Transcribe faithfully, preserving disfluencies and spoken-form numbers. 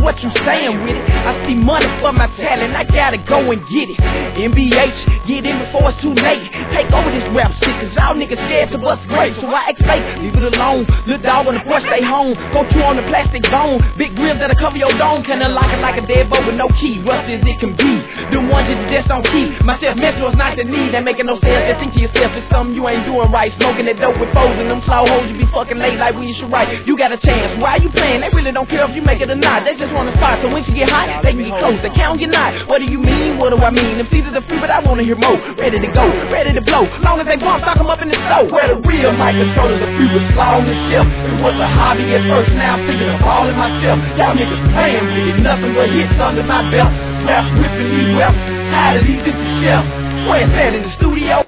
what you saying with it. I see money for my talent, I gotta go and get it. M B H, get in before it's too late. Take over this rap shit, cause y'all niggas scared to bust great. So I act fake, leave it alone. Little dog on the porch, stay home. Go chew on the plastic bone. Big grills that'll cover your dome. Can unlock it like a dead boat with no key. Rusty as it can be. The ones that just on key. Myself mentor's not the need. Ain't making no sense. Just think to yourself, it's something you ain't doing right. Smoking that dope with foes and them slow hoes. You be fucking late like when you should write. You got a chance. Why you playing? They really don't care if you make it or not. They just want a spot. So when you get hot, they can get close. They count your knot. What do you mean? What do I mean? Them seasons are free, but I wanna hear more. Ready to go, ready to blow. Long as they bump, stock them up in the store. Where the real mic controllers are free with slaw on the shelf. It was a hobby at first, now I'm thinking of all in myself. Y'all niggas playing with it, nothing but hits under my belt. Rap whipping these reps, tired of these empty shells. Where's that in the studio?